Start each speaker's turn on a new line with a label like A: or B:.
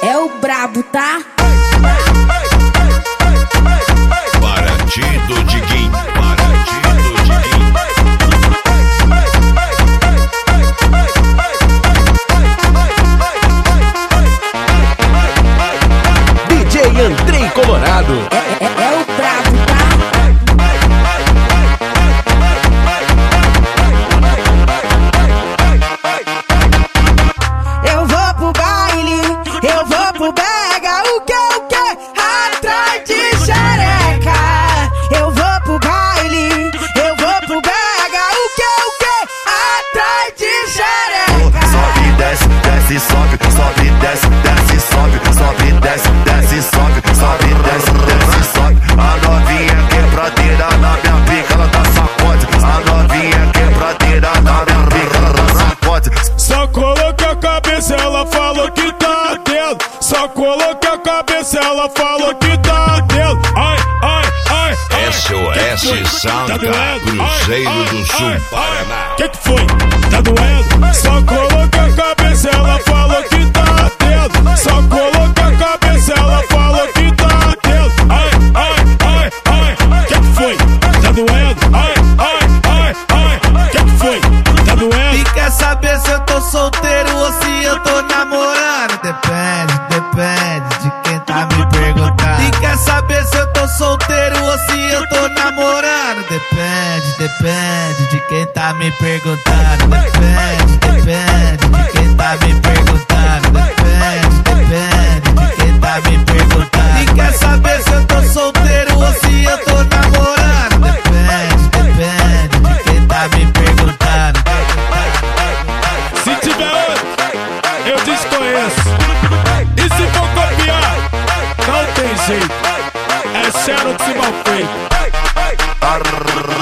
A: É o brabo, tá?
B: Partido Diguinho, Partido Diguinho.
C: DJ Andrei Colorado.
A: É o brabo, tá?
D: Eu vou pro baile, eu vou pro brega, o que? Atrás de xereca. Eu vou pro baile, eu vou pro brega, o que? Atrás de xereca.
E: Sobe, desce, desce, sobe, sobe, desce, desce, sobe, sobe, desce, desce, sobe, sobe, desce, desce, sobe. A novinha quebradeira na minha pica, ela dá sacode. A novinha quebradeira na minha pica, ela dá sacode.
F: Só coloca a cabeça, ela falou que tá dentro. Só coloca a cabeça, ela falou que tá dentro. Ai, ai, ai, ai.
B: SOS Santa Cruzeiro do Sul, Paraná.
F: Que foi? Tá doendo? Só coloca a cabeça, ela falou que tá dentro. Só coloca a cabeça, ela falou que tá dentro. Ai, ai, ai, ai. Que foi? Tá doendo? Ai, ai, ai, ai. Que foi? Tá doendo?
G: E quer saber se eu tô solteiro ou se eu tô namorando? Depende, depende de quem tá me perguntando. E quer saber se eu tô solteiro ou se eu tô namorando? Depende, depende de quem tá me perguntando. Depende, depende de quem tá me perguntando. Depende, depende de quem tá me perguntando. E quer saber se eu tô solteiro ou se eu tô namorando? Depende, depende de quem tá me perguntando.
F: Se tiver outro, eu desconheço. E se for copiar, não tem jeito. É Xerox mal feito.